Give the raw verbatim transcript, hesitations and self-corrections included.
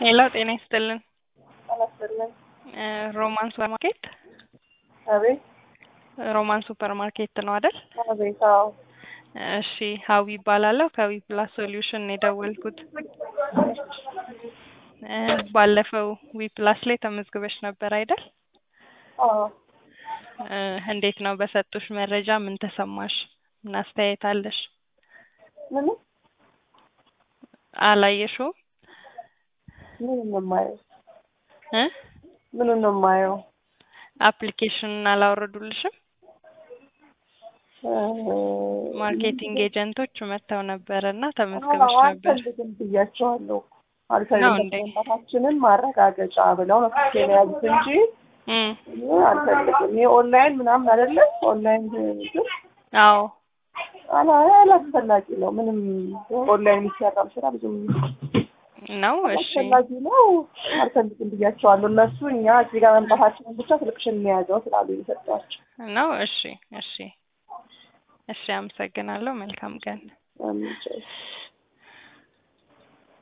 ሄሎ ጤና ይስጥልን። አላስፈልም። ሮማን ሱፐር ማርኬት አቤት ሮማን ሱፐር ማርኬት ነው አይደል? አቤት። አዎ እሺ ሀዊ ይባላለሁ ከዊ ፕላስ ሶሉሽን ነው የደወልኩት። እ ባለፈው ዊ ፕላስ ላይ ተመዝግበሽ ነበር አይደል? አዎ እ እንዴት ነው በሰጡሽ መረጃ ምን ተሰማሽ? ምን አስተያየት አለሽ? ምን አላየሽው? ምን ነው የማየው? እ ምን ነው የማየው? አፕሊኬሽኑን አላወረዱልሽም? ማርኬቲንግ ኤጀንቶች መተው ነበርና ተመዝግበሽ ነበር። አልፈልግም ብያቸዋለሁ። አልፈልግም ታችንን ማረጋገጫ ብለው ነው ከኔ ያዙት እንጂ እም አልፈልግም። የኦንላይን ምናምን አይደለም ኦንላይን ግን አዎ አላ አላስፈላጊ ነው። ምንም ኦንላይን የሚሰራው ስራ ብዙም ነው። እሺ አስፈላጊ ነው። አልፈልግም ብያቸዋለሁ። እነሱ እኛ እዚህ ጋር መምጣታችንን ብቻ ስልክሽን የሚያዘው ስላሉ ይሰጣቸው ነው። እሺ እሺ እሺ አመሰግናለሁ። መልካም ቀን። አሜን።